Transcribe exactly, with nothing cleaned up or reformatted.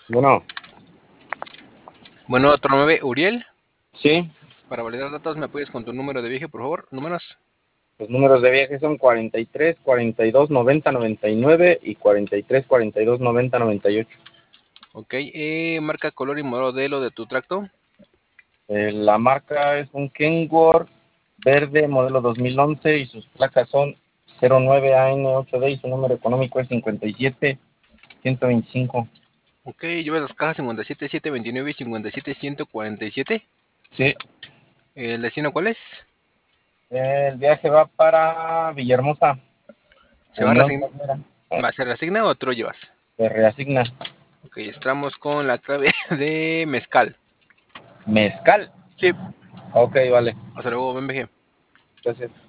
Bueno, Bueno, otro nueve, Uriel. sí, Para validar datos, ¿me apoyas con tu número de viaje, por favor? Números. los números de viaje son cuarenta y tres, cuarenta y dos, noventa, noventa y nueve y cuarenta y tres, cuarenta y dos, noventa, noventa y ocho. Ok, eh, marca, color y modelo de tu tracto. Eh, la marca es un Kenworth verde modelo dos mil once y sus placas son cero nueve A N ocho D y su número económico es cincuenta y siete ciento veinticinco. Ok, llevas las cajas cincuenta y siete, setecientos veintinueve y cincuenta y siete, ciento cuarenta y siete. Sí, ¿El destino cuál es? el viaje va para Villahermosa, ¿Se va a Unión reasignar? Palmera. Eh, ¿Va a ser reasigna o otro llevas? Se reasigna. Ok, estamos con la clave de mezcal. Mezcal. Sí, Ok, vale. hasta luego, B M G. Gracias.